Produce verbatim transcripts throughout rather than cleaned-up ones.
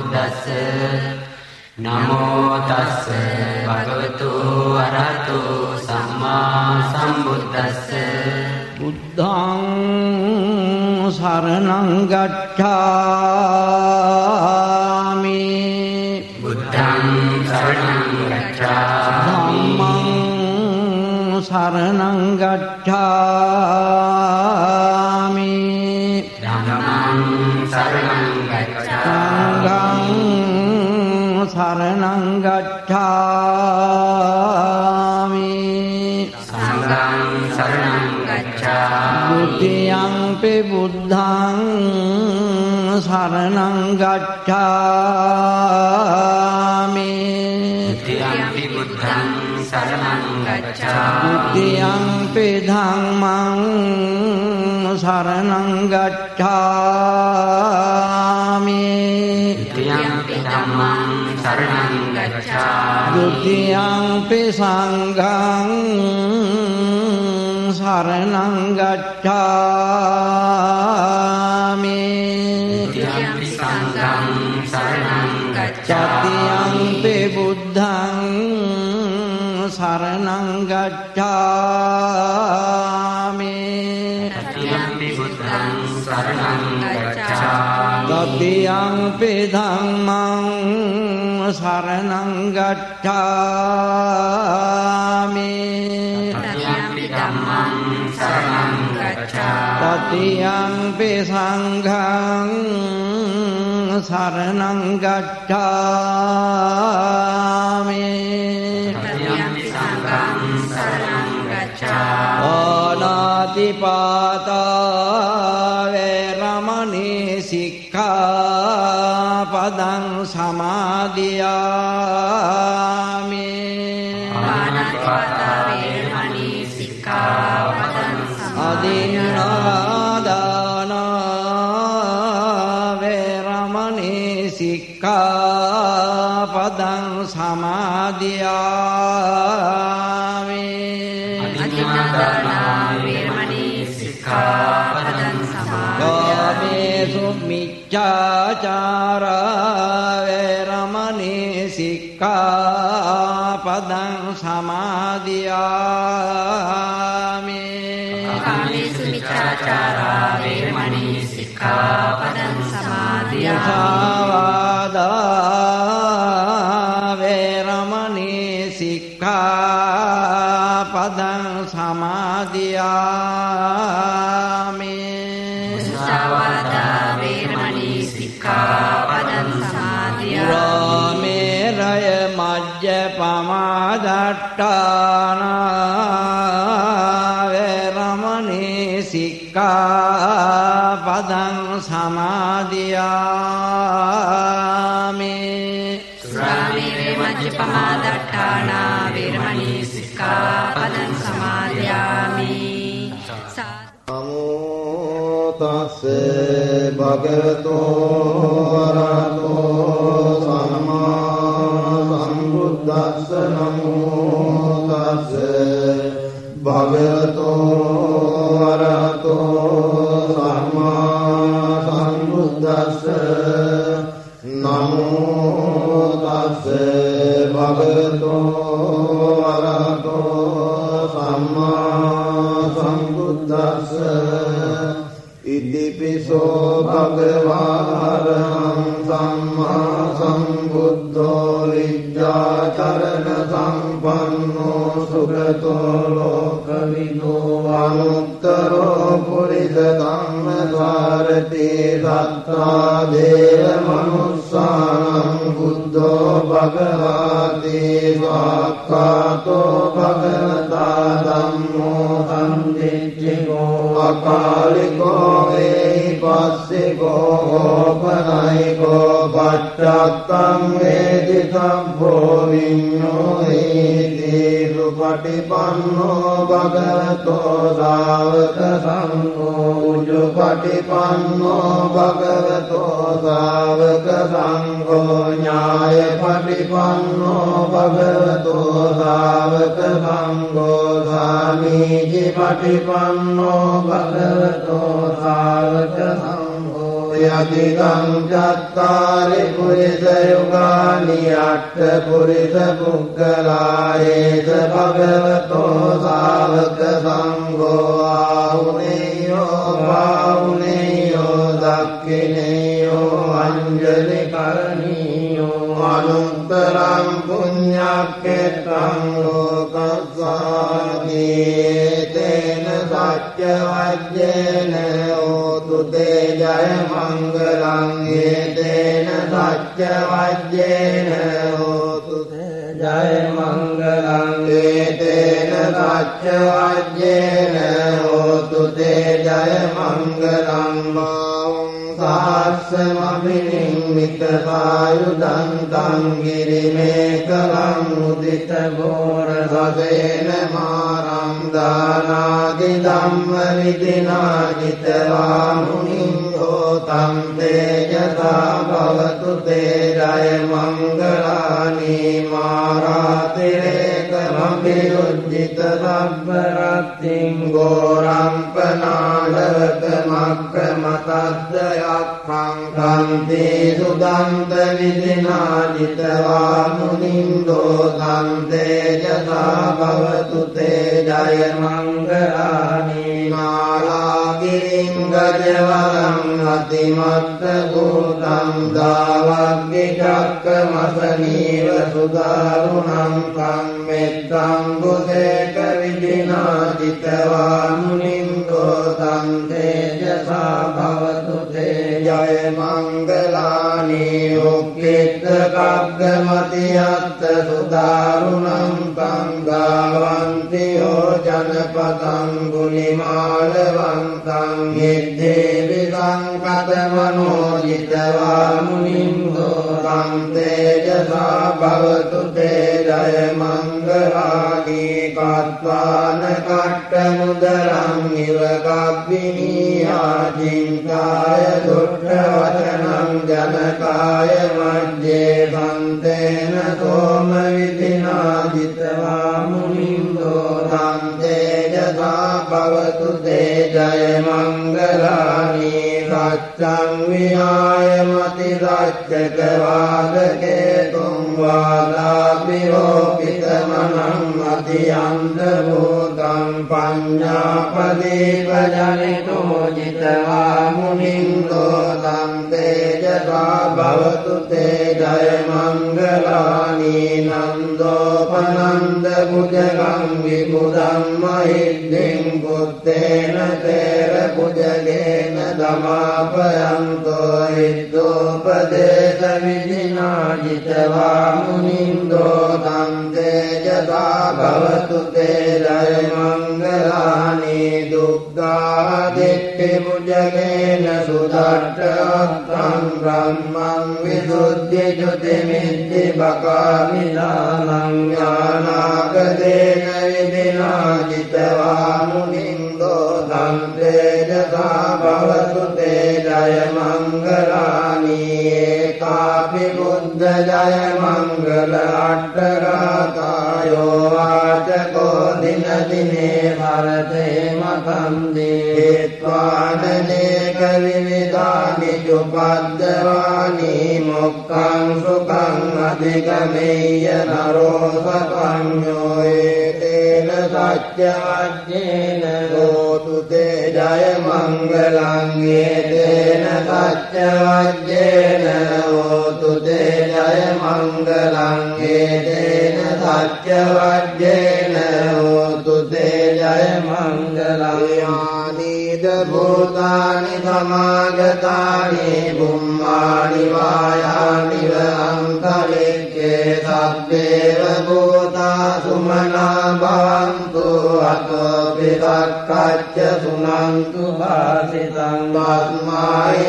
සම්බුද්දස්ස නමෝ තස්ස භගවතු අරහතු සම්මා සම්බුද්දස්ස බුද්ධං සරණං ගච්ඡාමි බුද්ධං සරණං ගච්ඡාමි ධම්මං සරණං ගච්ඡාමි ධම්මං සරණං ගච්ඡාමි සරණං ගච්ඡාමි සංඝං සරණං ගච්ඡාමි ဒုတိယံ පි බුද්ධං සරණං ගච්ඡාමි ဒုတိယံ පි බුද්ධං සරණං ගච්ඡාමි ဒုတိယံ පි ධම්මං සරණං ගච්ඡාමි ဒုတိယံ පි ධම්මං සරණං ගච්ඡාමි ဒုတိယံ පි සංඝං සරණං ගච්ඡාමි ဒုတိယံ පි සංඝං සරණං ගච්ඡාමි တတိယံ පි බුද්ධං සරණං ගච්ඡාමි တတိယံ පි බුද්ධං සරණං ගච්ඡාමි တတိယံ පි ධම්මං සරණං ගච්ඡාමි တတိယံ පි ධම්මං සරණං ගච්ඡාමි တတိယံ පි සංඝං සරණං ගච්ඡාමි တတိယံ පි සංඝං සරණං ගච්ඡාමි ආනාති පාතා වේරමණී සික්ඛාපදං සමාදියාමි ආනාති පාතා වේරමණී සික්ඛාපදං අදින්නාදාන වේරමණී සික්ඛාපදං සමාදියාමි අදින්නාදාන වේරමණී සික්ඛාපදං කාමේසු මිච්ඡාචාරා වේරමණී සික්ඛාපදං සමාදියාමි කාමේසු මිච්ඡාචාරා වේරමණී සික්ඛාපදං සමාදියාමි මුසාවාදා වේරමණී සික්ඛාපදං සමාදියාමි මුසාවාදා වේරමණී සික්ඛාපදං සමාදියාමි රාමේරය මජ්ජපමාදට්ඨාන වේරමණී සික්ඛාපදං සමාදියාමි සුරාමේරය මජ්ජපමාදට්ඨාන වේරමණී සික්ඛාපදං සමාදියාමි නමෝ තස්සේ භගවතෝ අරහතෝ සම්මා සම්බුද්දස්ස නමෝ තස්සේ භගවතෝ අරහතෝ සම්මා සම්බුද්දස්ස නමෝ තස්සේ භගවතෝ අරහතෝ සම්මා සම්බුද්දස්ස ඉතිපිසෝ භගවාරහං සම්මා සම්බුද්ධෝ ලිජ්ජාචරණ සම්පන්නෝ සුගතෝ ලෝකවිදෝ අනුත්තරෝ පුරිස ධම්මසාරති සත්තා දේව මනුස්සානං බුද්ධෝ භගවාති ස්වාක්ඛාතෝ භගවතා ධම්මෝ සම්දිට්ඨිකෝ අකාලිකෝ වේහි පස්සිකෝ ඕපනයිකෝ පච්චත්තං වේදි සම්භෝ විඤ්ඤෝ හේති සුපටිපන්නෝ භගවතෝ සාවක සංඝෝ උජුපටිපන්නෝ භගවතෝ සාවක සංඝෝ ඥායපටිපන්නෝ භගවතෝ සාවක සංඝෝ සාමීචි පටිපන්නෝ භගවතෝ සාවක සංඝෝ යදිදං චත්තාරි පුරිස යුගානි අට්ඨ පුරිස පුග්ගලායේස භගවතෝ ශාවක සංඝෝ ආහුනේයෝ භාවුනේයෝ දක්ඛිනේයෝ අංජලි කරණීයෝ අනුත්තරං පුඤ්ඤක්ඛේතං ලෝකස්සාති තේන සච්ච වජ්ජේන හෝතු තේ ජය මංගලං තේන සච්ච වජ්ජේන හෝතු තේ ජය මංගලං තේන සච්ච වජ්ජේන හෝතු තේ ජය මංගලං සාස්සමපිනිම්මිත සායුදන්තං ගිරිමේකලං උදිත ගෝර සසේන මාරං දානාදි ධම්ම විදිනාජිතවා මුනිං හෝතං තේජසා භවතු තේ ජය මංගලානි මාරාතිරේකමපිරුජ්ජිත සබ්බරත්තිං ගෝරම්පනාඩවක මක්කමතද්දයක්ඛං කන්ති සුදන්ත විදිනාජිතවා මුනින්දෝ තන්තේජසා භවතු තේ ජය මංගලානි මාලාගිරිං ගජවරං අතිමත්ත භූතං දාවග්ගි චක්කමසනීව සුදාරුණං කම්මෙත්තං බුදේක විදිනාජිතවා මුනින්දෝ තන්තේජසා භවතු තේ ජය මංගලානි උක්කිට කග්ගමතියත්ත සුදාරුණං සංගාවන්තියෝ ජනපතං ගුලිමාලවන්තං යෙද්දේවි සංකතමනෝජිතවා මුනින්දෝ තන්තේජසා භවතු තේ ජය මංගලානි කත්වාන කට්ට මුදලං ඉව කබ්බිනීයා චින්තාය දුට්ඨ වචනං ජනකාය මජ්ජේ සන්තේන සෝම විදිනාජිතවා මුනින්දෝ තන්තේජසා භවතු තේ ජය මංගලානි සච්ඡං විහාය මති සච්චක වාදකේතුං වාදාපිරෝපිතමනං අතියන්ත භූතං පඤ්ඤාපදීප ජනිතෝ ජිතවා මුනින්දෝ තන්තේජසා භවතු තේ ජය මංගලානි නන්දෝපනන්ද පුජගං විබුධං මහිද්දිං පුත්තේන තේර පුජගේන දමාපයන්තෝ ඉද්දෝපදේශ විදිනාජිතවා මුනින්දෝ තන්තේජසා භවතු තේ ජය මංගලානි දුක්ඛාදිට්ඨි පුජගේන සුදට්ඨං බ්‍රහ්මං විසුද්ධි ජුති මිද්දි බකාමිලානං ඥානාගදේන විදිනාජිතවා මුනින්දෝ තන්තේජසා භවතු තේ ජය මංගලානි ඒකාපි බුද්ධ ජය මංගල අට්ඨගාතායෝ වාචකෝ දින දිනේ භරතේ මකන්දේ ත්වානනේක විවිධානි චුපද්දවානි මොක්ඛං සුඛං අධිගමේය නරෝ සපඤ්ඤෝ ඒතේන සච්ච වජ්ජේන හෝතු තේ ජය මංගලං ඒතේන සච්ච වජ්ජේන හෝතු තේ ජය මංගලං ඒතේන සච්ච වජ්ජේන හෝතු තේ ජය මංගලං යානීද භූතානි සමාගතානි බුම්මානි වායානි අංකලික්ඛේ සබ්බේව භූතා සුමනා භවන්තු අතෝ පිසක්ඛච්ච සුනන්තු භාසිතං බස්මායි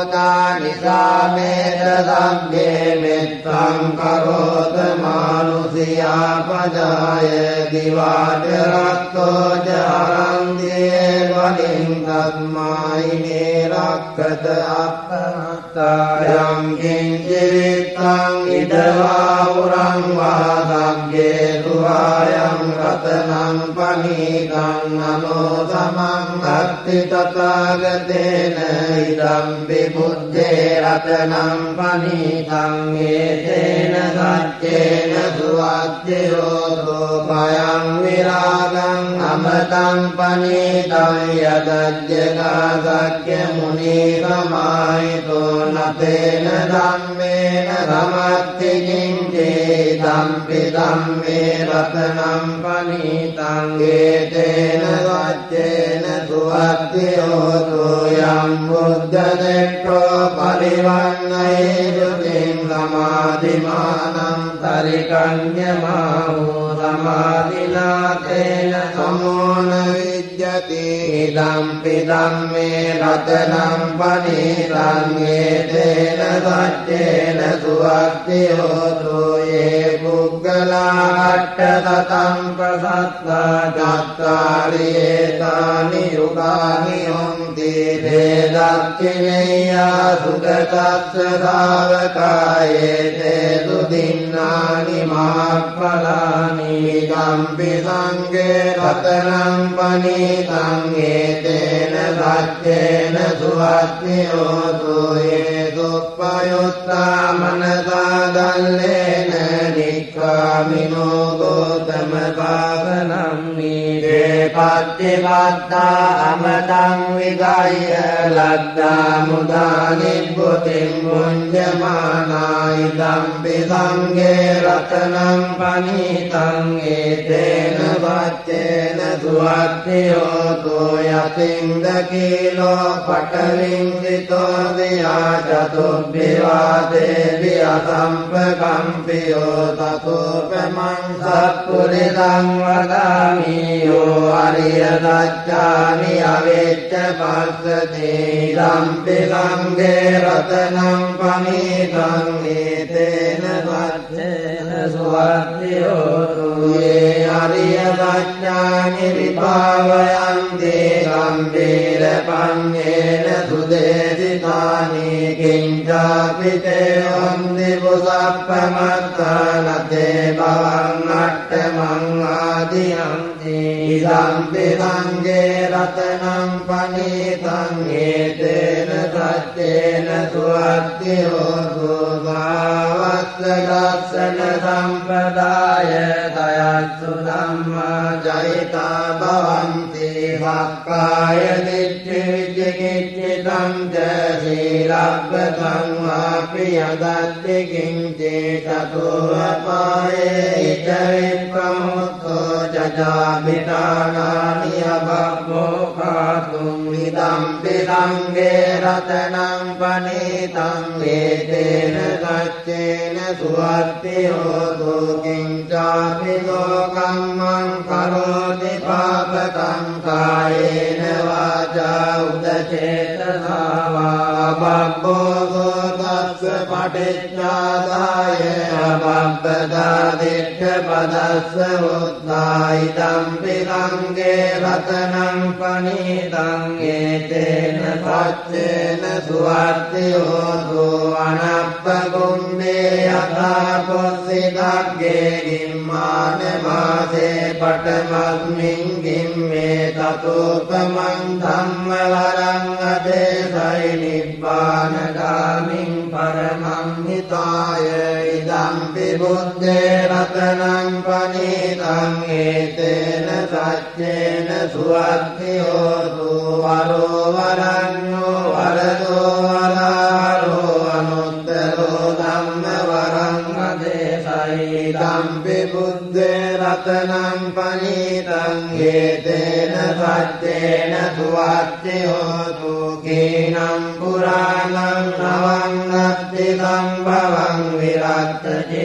භූතානි සාමේත සබ්බේ මෙත්තං කරෝත මානුසී දියාපදාය දිවාට රත්තෝ ජාරන්දියේ වලින් තත්මායිනේ රක්කත අප්පමත්තායම් කිංචිරිත්තං ඉදවා උරං වාදග්ගේ සුවායම් රතනං පනීතං නමෝ තමං අත්ති තථාගතේන ඉදම්පි බුද්ධේ රතනං පනීතං ඒතේන සච්චේන සුවච්චයෝ පයං විරාගං අමතං පනීතං යදජ්ජගා සක්්‍ය මුනි සමාහිතෝ නතේන ධම්මේන සමත්ති කිංචේ ධම්පි ධම්මේ රතනං පනීතං ඒතේන සච්චේන සුවච්චයෝ යම් බුද්ධ දෙක්ඛෝ පරිවන්නයේ දුතින් සමාධිමානං තරිකඤ්ඤමාහෝ සමාධිනාතේන සමෝන විජ්ජති ධම්පි ධම්මේ රතනං පනීතං ඒතේන සච්චේන සුවක්ඛයෝ යේ පුග්ගලා අට්ඨතං ප්‍රසත්තා චත්තාරියේතානි යුගානි හොන්ති දේදක්ඛිනේයා සුගතස්ස ශාවකායේ තේසු දින්නානි මහප්පලානි ධම්පි සංඝේ රතනං පනීතං ඒතේන සච්චේන සුවච්චයෝ යේ දුප්පයුත්තා මනසා දල්ලේන නික්ඛාමිනෝ ගෝතම පාවනම් නීදේ පත්තිවත්තා අමතං විගය ලද්දා මුදා නිබ්බුතින් මුඤ්ජමානායි ධම්පි සංඝේ රතනං පනීතං ඒතේන වච්චේන සුවච්චයෝ යතින් දකීලෝ පඨවින් සිතෝ දියා චතුබ්බිවාදේ වියසම්පකම්පියෝ තතෝපමං සත්පුරිසං වදාමි යෝ අරිය සත්‍යානි අවෙච්ච පස්සති ධම්පි සංඝේ රතනං පනීතං ඒතේන සච්චේන සුවච්චයෝ යේ අරිය සත්‍යානි විභාවයන්ති ගම්භීර පඤ්ඤේන සුදේසිතානි කිංචාපිතේ වන්දි පුසප්පමත්තානතේ භවං අට්ඨමං ආදියන්ති ධම්පි සංඝේ රතනං පනීතං ඒතේන සච්චේන සුවච්චයෝ සෝභාවස්ස දස්සන සම්පදාය දයස්සු ධම්මා ජයිතා භවන්ති සක්කාය දිට්ඨි විචිකිච්ඡිතං ච සීලබ්බතං වාපි යදත්ති කිංචේ තතෝ අපායේ ඉච විප්පමුත්තෝ ජජාමිතානානි අබබ්බෝ කාතුම් විදම්පි සංඝේ රතනං පනීතං ඒතේන සච්චේන සුවච්චයෝ කිංචාපි ලෝකම්මං කරෝති පාපකං කායේන වාචා උදචේතසා වා බබ්බෝ තස්ස පටිච්චාදාය අබබ්බදා දිට්ඨ පදස්ස උද්ධායි ධම්පි සංඝේ රතනං පනීතං ඒතේන සච්චේන සුවච්චයෝ අනප්පගුම්මේ යථා පොස්සිදග්ගේ ගිම්මාන මාසේ පඨමස්මින් ගිම්මේ තතෝපමං ධම්මවරං අදේසයි නිබ්බානගාමින් පරමං හිතාය ඉදම්පි බුද්ධේ රතනං පනීතං ඒතේන සච්චේන සුවච්චයෝ වරෝ වරඤ්ඤෝ වරදෝ වරාරෝ අනුත්තරෝ ධම්ම වරං අදේසයි ධම්පි බුද්ධේ රතනං පනීතං ඒතේන සච්චේන සුවච්චයෝ කීනම් පුරාණං නවන්නත්ති සම්භවං විරත්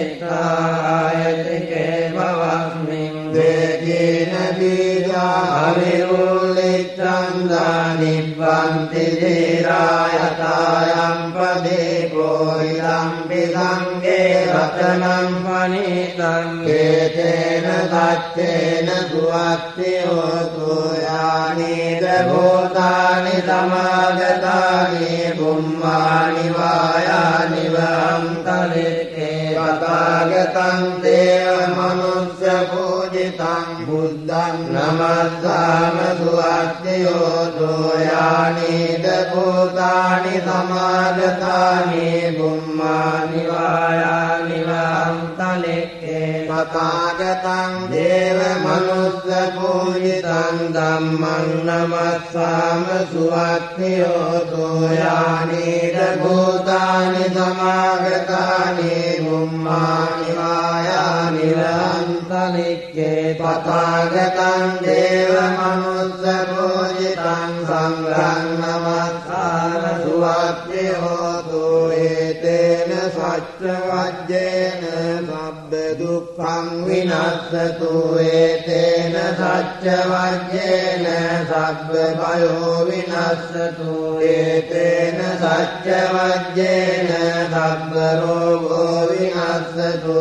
චිත්තායතිකේ භවස්මින් දේකේන බීජා අවිරුල්ලිච්ඡන්දා නිබ්බන්ති ධීරායතාය सम्पदीपो इदम्पि सङ्गे रचनम् वनितम् एतेन सत्येन सुवक्तियोतु यानि भूतानि समागतानि बुम्मानि वायानि वहन्तलिके तथागतम् देव मनुष्य पूजितम् बुद्धम् नमस्साम सुवक्तियोतु यानि भूतानि समागतानि बुम्मानि वायानि वहन्तलिके तथागतम् देव मनुष्य पूजितम् धम्मम् नमस्साम सुवक्तियोतु यानि भूतानि समागतानि बुम्मानि वायानि वहन्तलिके तथागतम् देव मनुष्य पूजितम् सङ्घम् नमस्साम सुवक्तियोतु एतेन सच्चवज्जेन दुःखम् विनश्यतु एतेन सच्चवज्जेन सद्भयो विनश्यतु एतेन सच्चवज्जेन सद्रोगो विनश्यतु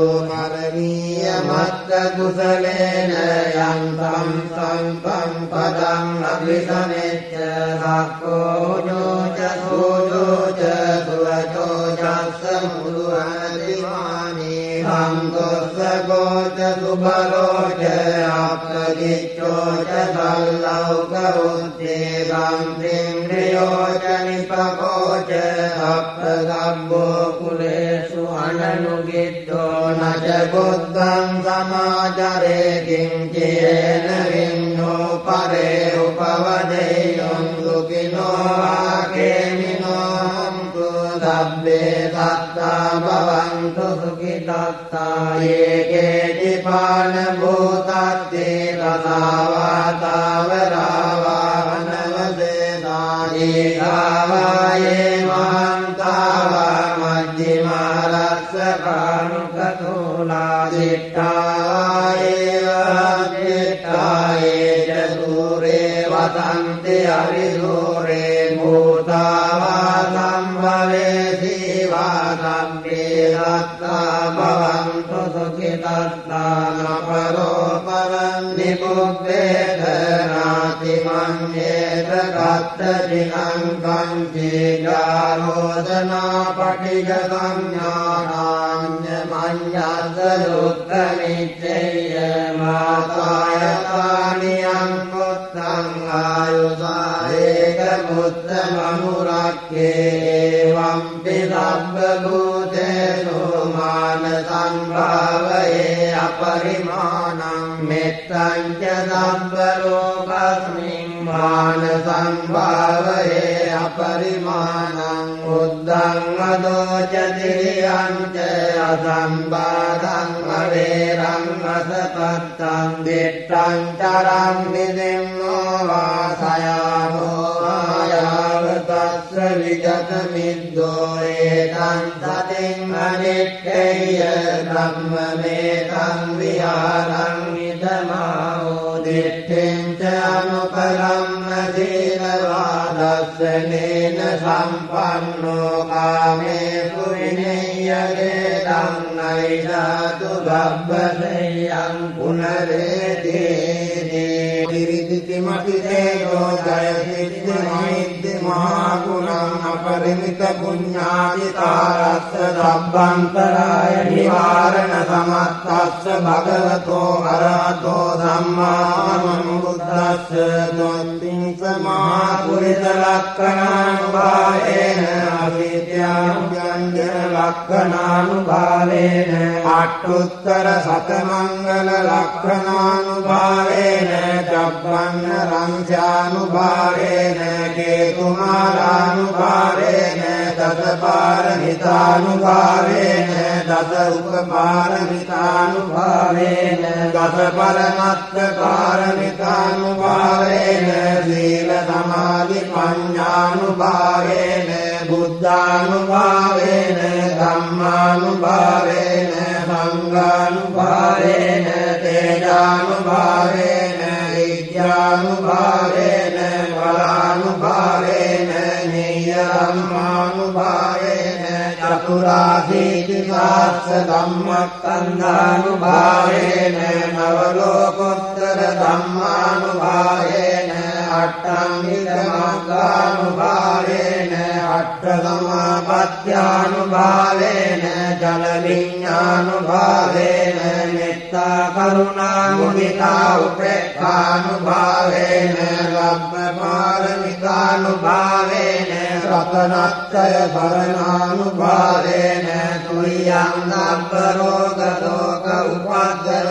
करणीयमत्तकुशलेन यन्तम् सन्तम् पदम् अभिसमेत्य सकोजो च सोजो च सुवचो च समुरुहतिमानि सन्तोषको च सुबलो च अप्रजिच्चो च सल्लौकवृत्ति सन्त्रिन्द्रियो च निपको च अप्रगम्भो कुलेषु अननुगिद्धो न च बुद्धम् समाचरे किञ्चेन विन्नो परे उपवदेयम् सुखिनो आकेमिनो हन्तु सब्बे सत्ता भवन्तु सुखितत्ता ये केचिपानभूतास्ते तथा वातावरावानवदेता ये गावाये महान्तावा मध्यमारस्यकानुकतूलादिष्टाये वज्जिष्टाये च दूरे वसन्ति हरिदूरे भूतावा सम्भवे शिवा सम्भे दत्ता भवन्तु सुखितत्ता न परो परम् निबुद्धेत नातिमन्येत कत्तचिनम् कञ्चिजारोदनापटिगसंज्ञानान्यमन्यसरुत्तमिच्चय्य मातायतानि अङ्कुत्तम् आयुषा एकमुत्तमनुराख्ये एवम्पि सर्वभूतेषु मानसम्भावये अपरिमाणम् मित्तम् च सर्वलोकस्मिन् मानसम्भावये अपरिमाणम् बुद्धम् अदो च तिर्यम् च असम्बाधम् अवेरम् असतत्तम् दिष्टम् चरम् विदिम्नो वासयामो आयावतस्य विगतमिद्दो एतम् सतिम् अनित्यय्य ब्रह्ममेतम् विहारम् इदमाहो दिष्टिम् च अनुपलम् शीलवादस्यनेन सम्पन्नो कामेषु विनिययेदम् नैदातु गब्बशय्यम् पुनरेति तिरितिमतिदेयो जयसिद्धिमहिद्धिमहागुणम् अपरिमितपुण्यादितारस्य सब्बन्तराय निवारणसमर्थस्य भगवतो अरहतो सम्मासम्बुद्धस्य त्वन्तिंस महापुरुषलक्षणानुभावेन अविद्याव्यञ्जनलक्षणानुभावेन अष्टोत्तरशतमङ्गललक्षणानुभावेन चब्बन्नरंस्यानुभावेन केतुमालानुभावेन दशपारमितानुभावेन दश उपपारमितानुभावेन दशपरमत्तपारमितानुभावेन शीलसमाधिपञ्चानुभावेन बुद्धानुभावेन धम्मानुभावेन संघानुभावेन तेजानुभावेन विद्यानुभावेन बलानुभावेन नियत धम्मानुभावेन चतुराशीति सहस्र धम्मस्कन्धानुभावेन नवलोकोत्तर धम्मानुभावेन अष्टाङ्गिकमार्गानुभावेन अष्टसमापत्यानुभावेन जललिङ्गानुभावेन मेत्ता करुणा मुदिता उपेक्षानुभावेन लब्धपारमितानुभावेन रतनत्रय शरणानुभावेन तुय्यं लब्धरोगशोक उपद्रव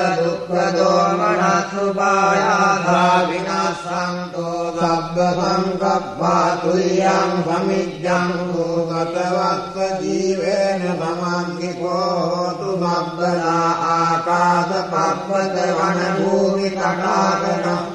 दुःखदोमनसुपायासा विनाशन्तु लब्धसङ्कप्पा तुय्यं समिज्जं गतवत्सजीवेन समाङ्किको तु लब्धना आकाशपर्वतवनभूमितटाकटम्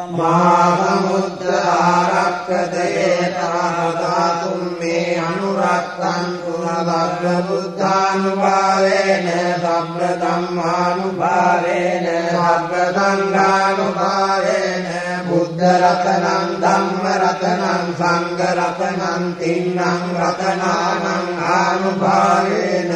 महासमुद्रारक्षतयेतादातुं मे अनुरक्षन्तु सर्वबुद्धानुभावेन सर्वधम्मानुभावेन सर्वसङ्घानुभावेन बुद्धरत्नं धम्मरत्नं सङ्घरत्नं तीन्नं रत्नानाम् अनुभावेन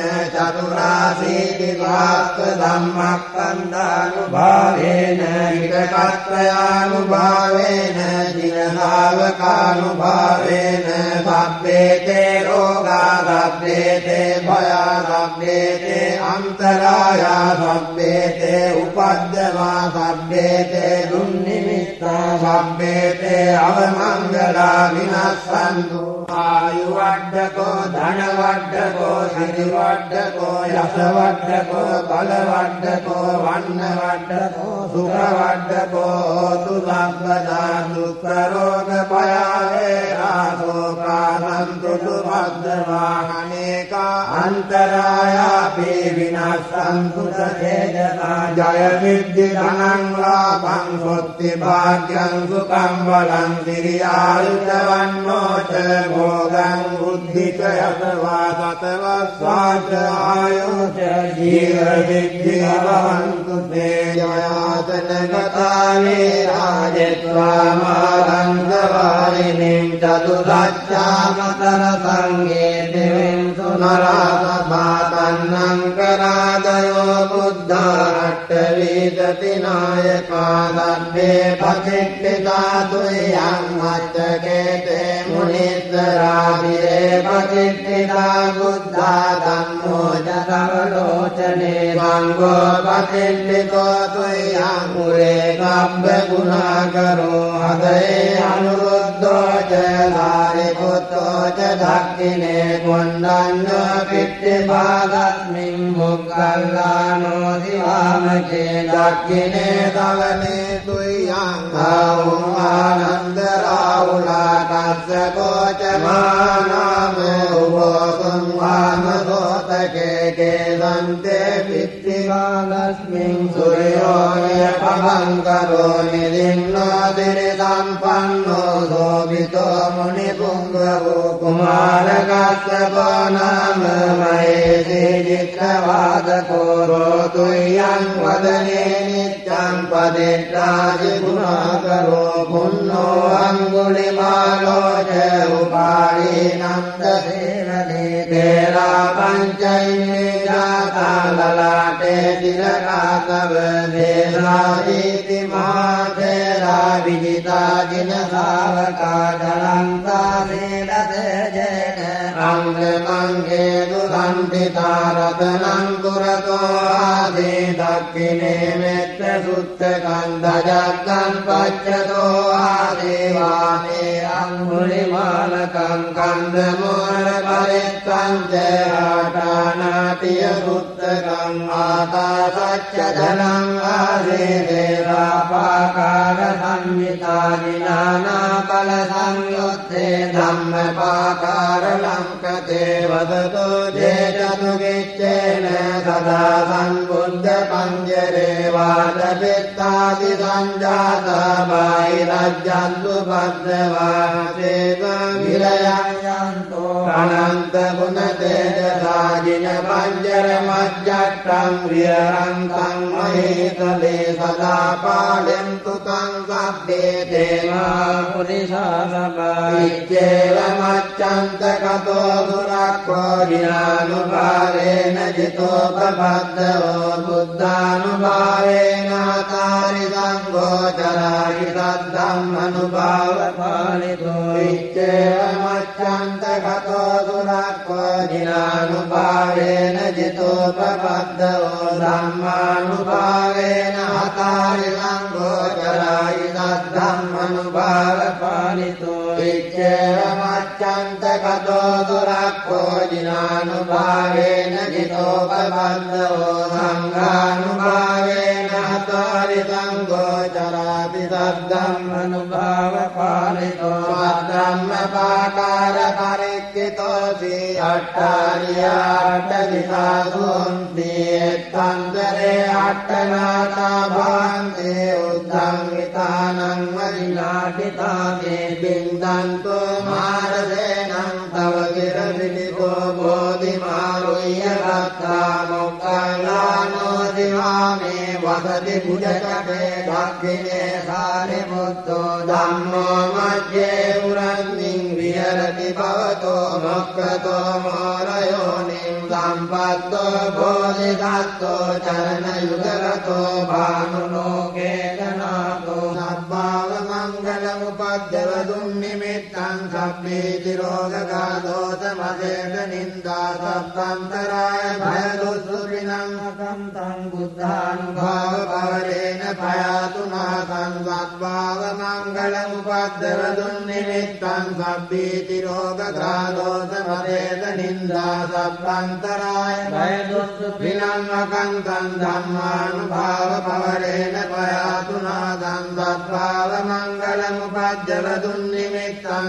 चतुराशीतिसहस्रधम्मस्कन्धानुभावेन इककत्रयानुभावेन जिनसावकानुभावेन सभ्येते रोगा सभ्येते भया सभ्येते अन्तराया सभ्येते उपद्रवा सभ्येते दुर्निमित्ता सभ्येते अवमङ्गला विनश्यन्तु आयुवर्धको धनवर्धको सिरिवर्धको यशवर्धको बलवर्धको वर्णवर्धको सुखवर्धको तु सर्वदा दुःखरोगभयावेराशोकासन्तु सुभद्रवाहनेका अन्तरायापि विनश्यन्तु सचेतसा जय सिद्धिधनं लाभं स्वस्तिभाग्यं सुखं बलं सिरियायुधवन्नोच भोगं बुद्धि च यशवा सतवा स्वाच आयो च जीवसिद्धिः भवन्तु ते जयातनगतानि राजत्वामालङ्गवारिणीं चतुर्दशामतरसङ्गे दिवीं सुनरासभातन्नङ्करादयो बुद्धाट्टवीदति नायका सर्वे पचिष्ठिता तुय्यं मच्चकेते मुनीश्वराभिरे पचिष्ठिता बुद्धा धम्मो च सर्वलोचने सङ्गो पचिष्ठितो तुय्यं मुरे काव्यगुणाकरो हृदये अनुरुद्धो च सारिपुत्रो च दक्षिणे कुण्डन्यो पितृभागस्मिन् मुक्कल्लानो दिवामके दक्षिणे दवने तुय्यं आनन्दराहुला कस्यको च मानाम उभोसं वामसोतके केदन्ते पितृभागस्मिन् सूर्यो यपभङ्करो निदिन्नो दिरिसम्पन्नो शोभितो मुनिपुङ्गवो कुमारकस्यपो नाम महेशि चित्रवादको तुय्यं वदने नित्यं पदित्राजिगुणाकरो पुन्नो अङ्गुलिमालो च उपाडीनन्दसेवने तेरा पञ्चैमे जाता ललाटे तिलकातव देशादिति महातेरा विजिता जिनसावका जलन्ता शीलते जैन अङ्गमङ्गे दुसन्धिता रत्नं पुरतो आदि दक्षिणे मित्रसुत्तकन्धजगन् पच्यतो आदिवाने अङ्गुलिमालकं कन्दमूलपरित्तं च आटानाटियसुत्तकम् आकाशच्च धनं आदिदेवापाकारसंहिता नानाफलसंयुक्ते धम्मपाकारलङ्कते वदतो जे चतुगिच्चेन सदा सन्बुद्धपञ्जरे वादपित्तादिसञ्जाता बाहिरज्जन्तु भद्रवासेव विलयं यन्तो अनंत गुण तेजसाजिन पंजरमज्जट्टं विहरन्तं महीतले सदा पालयन्तु तं सब्बे देवा पुरिसा सभा इत्येवमच्चन्तकतो दुरक्को ज्ञानुभावेन जितोपबद्धो बुद्धानुभावेन तारि संगोचराहि तद्धम्मनुभावपालितो इत्येवमच्चन्तकतो दुरक्को ज्ञानुभावेन जितोपबद्धो धम्मानुभावेन तारि संगोचराहि तद्धम्मनुभावपालितो इत्येवमच्चन्तकतो दुरक्को ज्ञानुभावेन जितोपबद्धो संघानुभावेन तारि संगोचराति तद्धम्मनुभावपालितो धम्मपाकार अट्टार्याट्टदिशासुन्ति एत्तन्तरे अट्टनाथा भान्ते उद्धङ्गितानं मदिनाटिताते बिन्दन्तो मारसेनं तव गिरविलितो बोधिमारुह्य भक्ता मुक्कलानो दिवामे वसति भुजकटे दक्षिणे सारिपुत्तो धम्मो मध्ये उरन्निं विहरति भवतो मोक्षतो मोरयोनिं सम्पत्तो बोधिसत्तो चरणयुगलतो भानुलोके जनातो सद्भावमङ्गलमुपद्यवदुन्निमित्तं सप्रीतिरोगगादोषमशेषनिन्दा सप्तन्तराय भयदुःसुपिनं तं बुद्धानुभावपवरेण भयातु नाथं सद्भावमङ्गलमुपद्यवदुन्निमित्तं सप्रीतिरोगगादोषमशेषनिन्दा सप्तन्तराय भयदुःसुपिनं तं धम्मानुभावपवरेण भयातु नाथं सद्भावमङ्गलमुपद्यवदुन्निमित्तं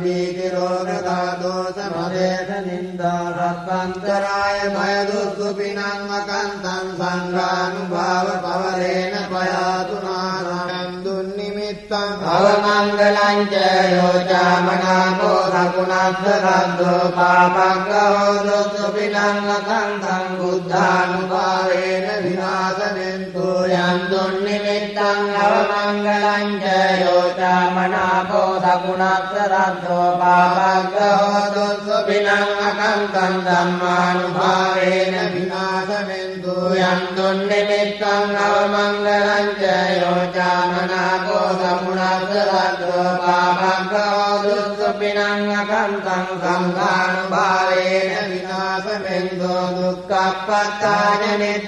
सप्रीतिरोगगादोषमशेषनिन्दा सप्तन्तराय भयदुःसुपिनं मकन्तं संघानुभावपवरेण भयातु नाथं दुन्निमित्तं भवमङ्गलं च योचामनापो सगुणस्वरद्धो पापग्रहो दुःसुपिनं मकन्तं बुद्धानुभावेन विनाशनेन्तु यं दुन्निमित्तं भवमङ्गलं च योचामनापो सगुणस्वरद्धो पापग्रहो दुःसुपिनं मकन्तं धम्मानुभावेन विनाशनेन्तु यं दुन्निमित्तं भवमङ्गलं च योचामनापो सगुणस्वरद्धो पापग्रहो दुःसुपिनं मकन्तं संघानुभावेन विनाशनेन्तु दुःखपत्ताय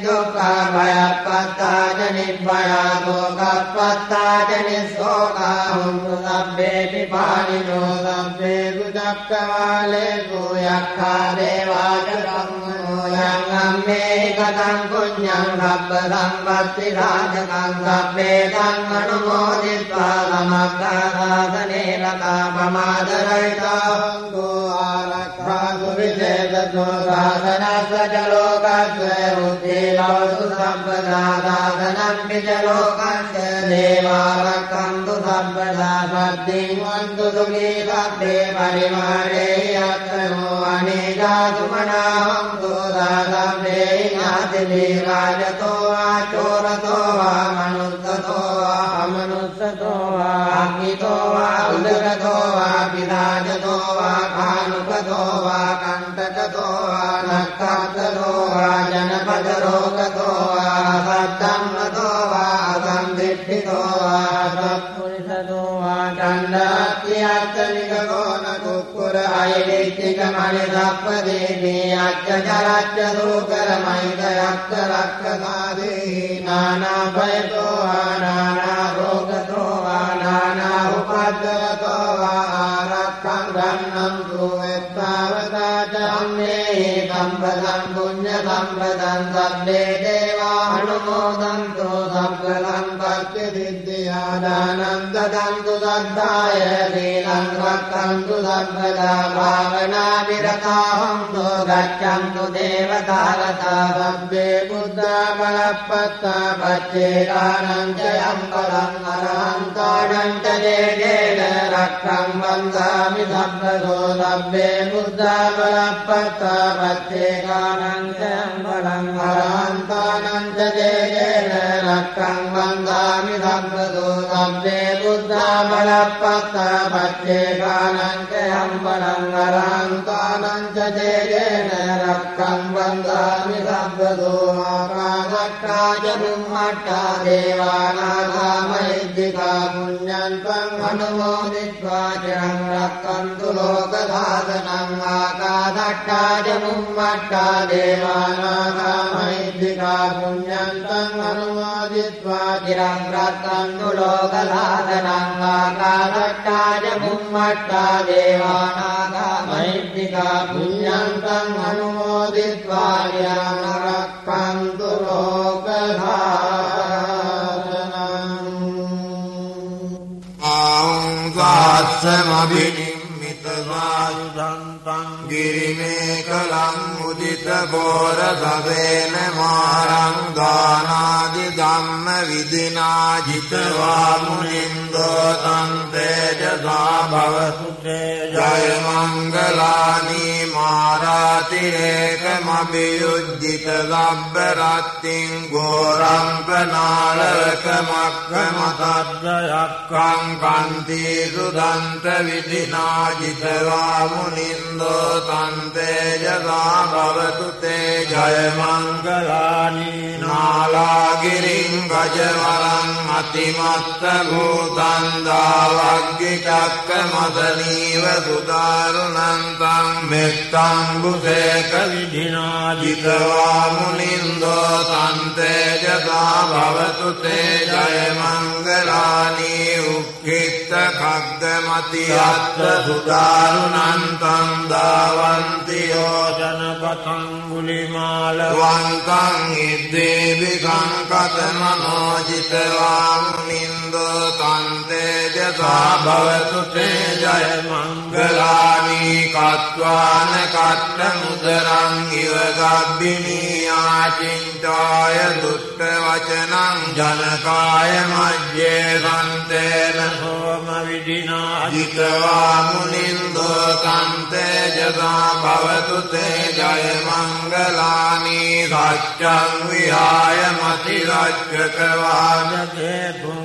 निर्दुःखभयपत्ताय निर्भयाशोकपत्ताय निःशोकाहुन्तु सभ्येऽपि पाणिनो सभ्ये कुचक्रवालेषु यक्षा देवाचरङ्गो यङ्गम्मे कथं पुण्यं सप्तसम्पत्तिराजकं सभ्येतं अनुमोदित्वा समग्रसाधनेन तापमादरयिताङ्गो आरक्षासु विशेषतो साधनस्य च लोकस्य बुद्धिर्भवतु सर्वदा साधनमपि च लोकस्य देवारक्षन्तु सर्वदा सद्धिन्वन्तु सुखी सभ्ये परिवारे यत्तनो अनेकासु मनाहन्तु सभ्ये नातिभिराजतो वा चोरतो वा मनुष्यतो वा अमनुष्यतो वा अग्नितो वा उदरतो वा विराजतो वा कानुकतो वा कण्टकतो वा नक्षत्रतो वा जनपदरोगतो वा सद्धम्मतो वा असंदिष्टितो वा सत्पुरुषतो वा चण्डात्यर्थनिकको न कुक्कुर ऐलिष्टिकमणिसप्पदेवी अच्चचरच्च सूकरमैतयक्षरक्षसादेहि नानाभयतो वा नानारोगतो वा नाना उपद्रवतो वा आरक्षं गन्नं सुवेत्तावता च अम्नेहि सम्पदं पुण्यसम्पदं सब्बे देवा अनुमोदन्तु सब्बलं පච්ච සිද්ධියා දානං දදන්තු සද්ධාය සීලං රක්ඛන්තු සම්පදා භාවනා විරතා හොන්තු ගච්ඡන්තු දේවතාරතා සබ්බේ බුද්ධා බලප්පත්තා පච්චේකානං චයං බලං අරහන්තානං ච දේන රක්ඛං වන්දාමි සබ්බසෝ සබ්බේ බුද්ධා බලප්පත්තා පච්චේකානං චයං බලං අරහන්තානං ච දේන රක්ඛං වන්දාමි සබ්බසෝ සබ්බේ බුද්ධා බලප්පත්තා පච්චේකානං චයං බලං අරහන්තානං ච දේන රක්ඛං වන්දාමි සබ්බසෝ ආකාශට්ටා ච බුම්මට්ටා දේවානාගා මහිද්దికා පුඤ්ඤන්තං අනුමෝදිत्वा චිරං රක්ඛන්තු ලෝක සාසනං ආකාශට්ටා ච බුම්මට්ටා දේවානාගා මහිද්దికා පුඤ්ඤන්තං අනුමෝදිत्वा චිරං රක්ඛන්තු ලෝක සාසනං ආකාශට්ටා ච බුම්මට්ටා දේවානාගා මහිද්దికා පුඤ්ඤන්තං අනුමෝදිत्वा චිරං රක්ඛන්තු ලෝක සාසනං ආංගාස්සමබිනිම්මිත සාසුදන්තං ගිරිමේකලං උදිත බෝර සබේන මාරං දානාදි ධම්ම විදිනා ජිතවා මුනින්දෝ තං තේජසා භවතු ජය මංගලානි මාරාතිරේකමබියුජ්ජිත සබ්බ රත්තිං ගෝරං පනාලක මක්ඛමතද්දයක්ඛං කන්ති සුදන්ත විදිනා ජිතවා මුනින්දෝ තං තේජසා භවතු තේ ජය මංගලානි නාලාගිරින් ගජවරං අතිමත්ත භූතං දාවග්ගි චක්ක මදනීව සුදාරුණං තං මෙත්තං බුසේක විධිනා ජිතවා මුනින්දෝ තං තේජසා භවතු තේ ජය මංගලානි උක්ඛිත්ත khග්ගමති අත්ථ සුදාරුණං තං දාවන්ති යෝජනපතං ගුලිමාල වන්තං ඉද්දේවිකං කතමනෝ ජිතවා මුනින්දෝ තං තේජසා භවතු තේ ජය මංගලානි කତ୍වාන කට්ට මුදරං ඉව ගබ්බිනී ආචින්තාය දුට්ඨ වචනං ජනකාය මජ්ජේ සන්තේන සෝම විදිනා ජිතවා මුනින්දෝ තං තේජසා භවතු තේ ජය මංගලානි සච්ඡං විහාය මති රච්ඡක වාදකේ පුං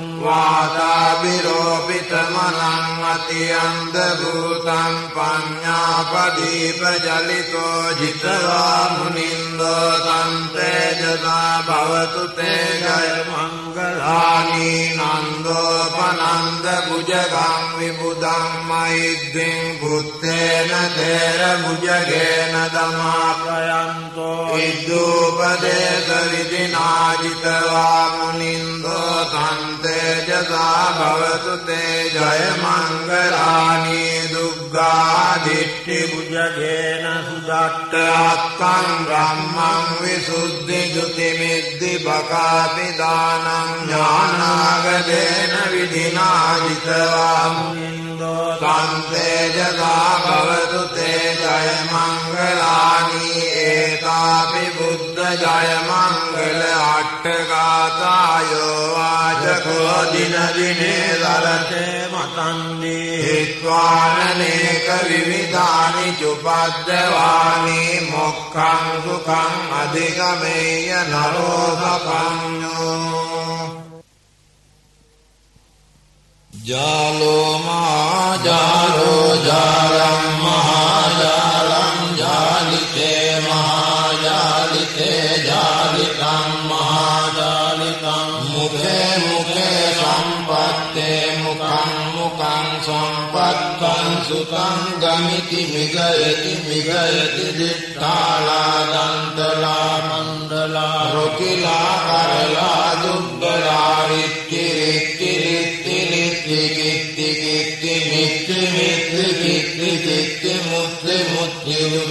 වාදාබිරෝපිත මනං අතියන්ද භූතං පඤ්ඤාපදීප ජලිතෝ ජිතවා මුනින්දෝ තං තේජසා භවතු තේ ජය මංගලානි නන්දෝපනන්ද බුජගං විබුධං මෛද්දිං බුත්තේන තේර බුජගේන දමාපයන්තෝ ඉද්දූපදේශ විදිනා ජිතවා මුනින්දෝ තං තේජසා භවතු තේ ජය මංගලානි දුග්ගා දිට්ඨි බුජගේන සුදට්ඨ අක්ඛං බ්‍රහ්මං විසුද්ධි ජුති මිද්දි බකාපි දානං ඥානාගදේන විධිනා ජිතවා මුනින්දෝ තං තේජසා භවතු තේ ජය මංගලානි ඒකාපි බුද්ධ ජය මංගල අට්ඨගාතායෝ වාචකෝ දින දිනේ දරතේ මතන්දි හිත්වානනේක විවිධානි චුපද්දවානි මොක්ඛං සුඛං අධිගමේය නරෝ සපඤ්ඤෝ ජාලෝ මා ජාලෝ ජාලං මහා ජාලං ජාලිතේ මහා ජාලිතේ ජාලිතං මහා ජාලිතං මුඛේ මුඛේ සම්පත්තේ මුඛං මුඛං සම්පත්තං සුතං ගමිති මිගයති මිගයති දිඨාලා දන්තලා මණ්ඩලා රොකිලා කරලා දුබ්බලා රික්කි රික්කි රික්කි රික්කි කිත්ති කිත්ති මිත්ති මිත්ති කිත්ති කිත්ති මුත්ති මුත්ති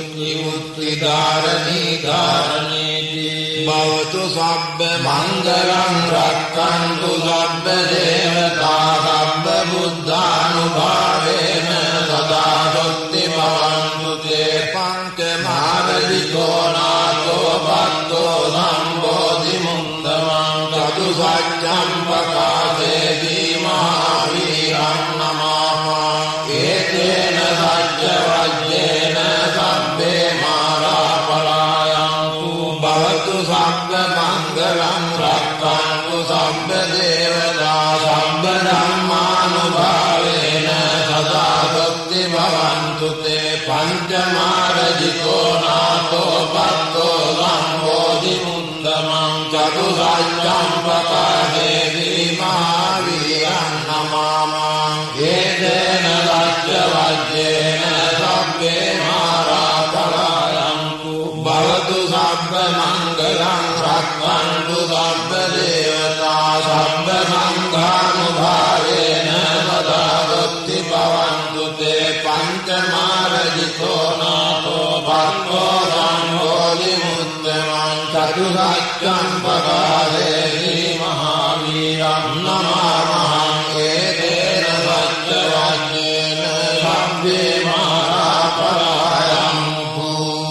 උච්චි උත්ති ධාරණී ධාරණීති භවතු සබ්බ මංගලං රක්ඛන්තු සබ්බ දේවතා සබ්බ බුද්ධානුභාවේන සදා සොත්ති භවන්තු තේ පංච මාරදිකෝ නාතෝ බද්දෝ සම්බෝධි මුන්දමං චතු සත්‍යං පකාදේති මහාවීරං නමාමා ඒතේන සත්‍ය වජ්ජේන සබ්බේ මාරා පලායන්තු භවතු සබ්බ මංගලං රක්ඛන්තු සබ්බ දේවතා සබ්බ ධම්මානුභාවේන සදා සොත්ති භවන්තු තේ පංචමාරජිතෝ නාතෝ බද්දෝ සම්බෝධි මුන්දමං චතු සත්‍යං පකාදේති මහාවීරං නමාමා ඒතේන සත්‍ය වජ්ජේන සබ්බේ මාරා පලායන්තු භවතු සබ්බ මංගලං රක්ඛන්තු සබ්බ දේවතා සබ්බ සංඝානුභාවේන සදා සොත්ති භවන්තු තේ පංචමාරජිතෝ නාතෝ බද්දෝ සම්බෝධි මුන්දමං චතු සත්‍යං පකාදේති මහාවීරං නමාමා ඒතේන සත්‍ය වජ්ජේන සබ්බේ මාරා පලායන්තු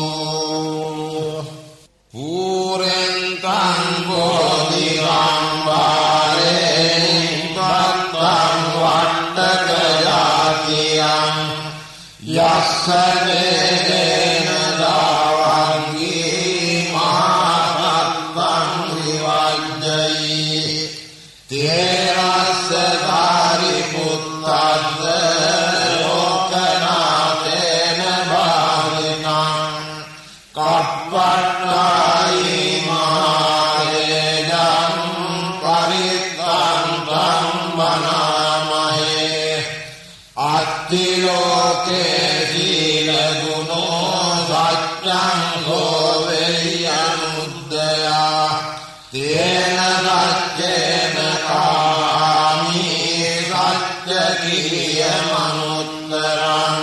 පූරෙන්තං බෝධි සම්භාරේ පත්තං වට්ටක ජාතියං යස්ස වේදේන දාවංගී මහාත්මං විවජ්ජයි තේරස්ස ධාරි පුත්තද්ද ලෝකනාතේන භාවිනං කප්පට්ඨායි මහාරේජං පරිත්තං බනාමහේ අත්තිලෝකේ සීල ගුණෝ සත්‍යං හෝවෙයනුද්දයා තේන සච්චේන කාමී සච්ච කිරිය මනුත්තරං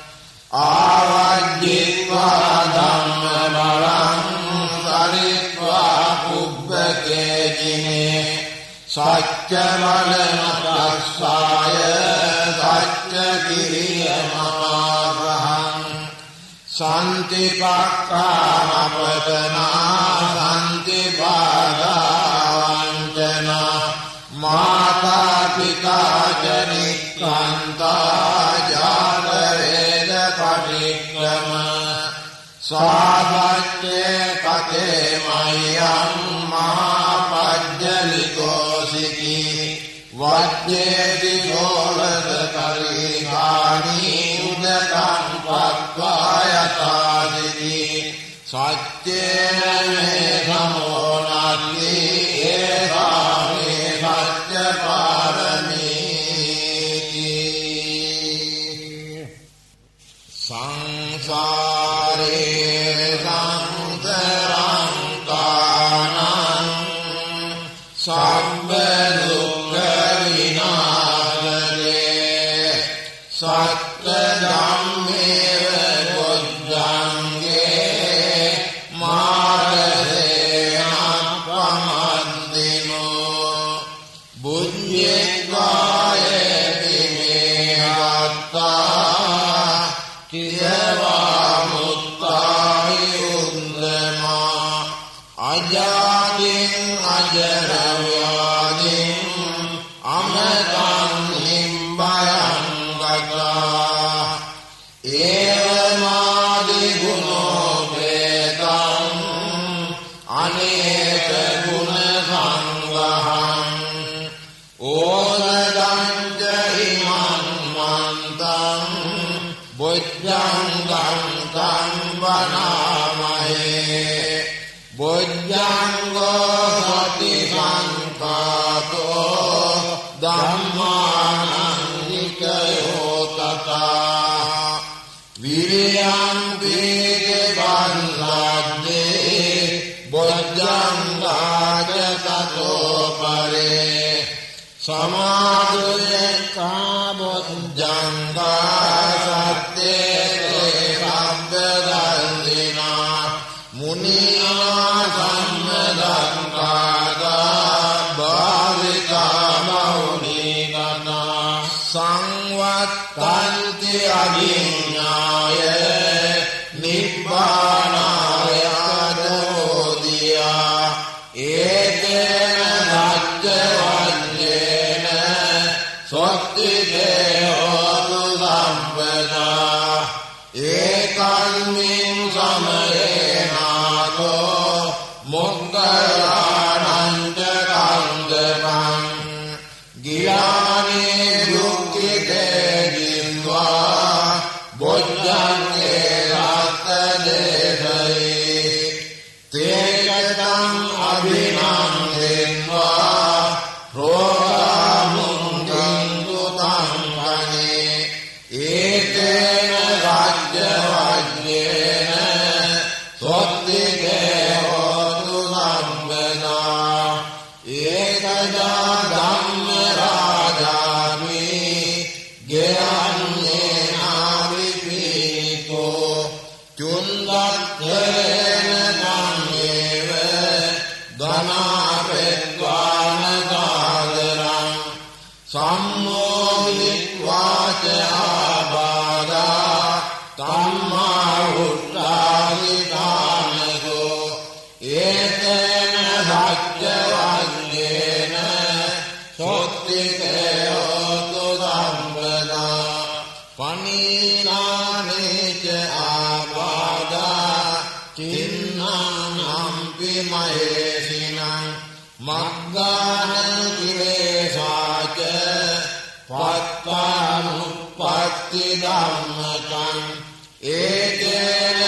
ආවජ්ජිත්වා ධම්ම බලං සරිත්වා පුබ්බකේජිනේ සච්ච බලමතස්සාය සච්ච කිරිය මමාග්‍රහං සන්තිපක්ඛාමපතනා සන්තිපාදාවංචනා මාතා පිතා ජනික්ඛන්තා ජාත වේද පටික්‍රම සාධච්චේ කතේ මයං මහාපජ්ජලිකෝසිකි වජ්ජේති සෝලද කරිකාණී උදකං පත්වායතාදිති සච්චේන මේ සමෝනත්ති ඒකාමේ සච්ච පාරමීති සංසාරේ සංතරං කානං සම්බ දුක්ඛ විනාශනේ සත්‍ය ධම්මේව බොද්ධංගේ මාරේ අපමන්දිනෝ බුද්ධේකායේ පිමේහත්තා කියවා මුත්තායුන්දමා අජාදින් අජරව්‍යාදින් අමතං හිම්බයං ගතා ඒවමාදි ගුණෝ වේදං අනේක ගුණ සංගහං ඕසදං ජහිමන් මන්තං බොජ්ජංගං කං වනාමහේ බොජ්ජංගෝ සති සංකාතෝ ධම්මානන්දිකයෝ තථා විරියං වේදේ බන්ලද්දේ බොජ්ජංගාච තතෝ පරේ සමාධුයේ කාබොජ්ජංගා සත්තේ රබ්බදා පඤ්ඤා සම්මදක්ඛාදා භාවිකා මෞනිගතා සංවත්තන්ති අභිඤ්ඤාය නිබ්බානාය දෝදියා ඒතේන සච්චවඤ්ඤේන සොත්ති දේවතු සම්පදා ඒකල්මින් සමයේනාතෝ මොග්ගලානන්ත කන්දපං ගියානේ දුක්ඛිතේ ජින්වා බොජ්ජංගේ රත්තදේශේ තේකතං අභිනන්දෙන්වා රෝගාමුංගං දුතං වනේ ඒතේන රාජ්‍යවජ්ජේන සොත්ති දේවතු සම්පදා ඒකදා ධම්ම රාජාමි ගෙයන්නේ නාවිපීතෝ චුන්දත්තේන කන්නේව ධනාපෙත්වාන සාදරං සම්මෝහිත්වාච ආබාධා තම්මා උත්තාදිතානකෝ ඒතේන සච්චවඤ්ඤේන සොත්ති දේවතු සම්පදා පනීනානේච ආබාධා තින්නානම්පි මහේසිනං මග්ගාන කිලේසාච පත්තානුප්පත්ති ධම්මකං ඒතේන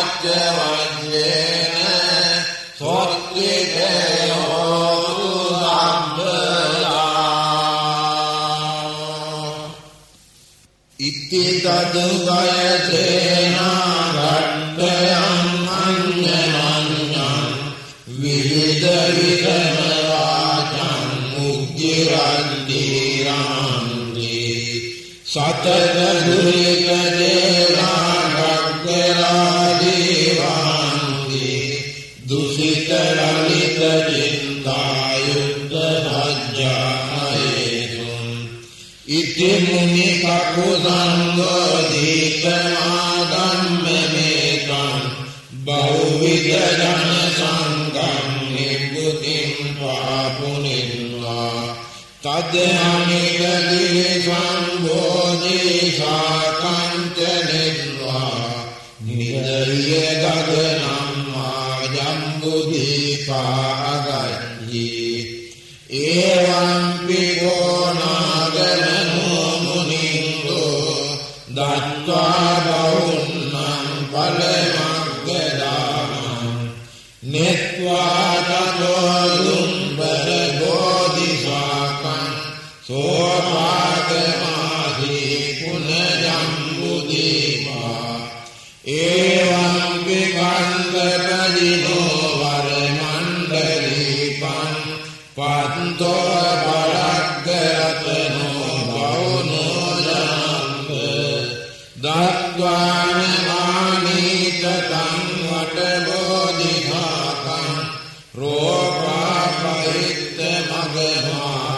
සච්චවඤ්ඤේන සොත්ති දේවතු සම්පදා ඉති තදුගයතේනා ගණ්ඨයං අඤ්ඤමඤ්ඤං විවිධ විකම වාචං මුග්ගිරන්ති රාන්ති සතත දුරික දේවා ගග්ගලා දේවාන්ති දුසිත ලලිත චින්තායුක්ත භජ්ජායේතුං ඉති මුනි කකුසංගෝ දීපමාගම්මේකං බහුවිධ ජන සංඝං නිබ්බුතිං පාපුනින්වා තදහමිකදී සම්බෝධි සාකංච නිර්වා නිදරිය ගගනම් මාජම්බුදීපාගච්ඡි ඒවං පිගෝනාගනෝ මුනිංගෝ දත්වා බෞන්නං පලමග්ගදානං නෙත්වා තතෝ දුම්බර බෝධිසාකං සෝපාගමාදී පුනජම්බුදීපා ඒවං පිකන්දපදිනෝ වරමණ්ඩලීපං පන්තෝ බලග්ගරතනෝ බෞනෝ ජනම්බ දත්වාන මානීතං වටබෝධිධාකං රෝපා පරිත්ත මගමා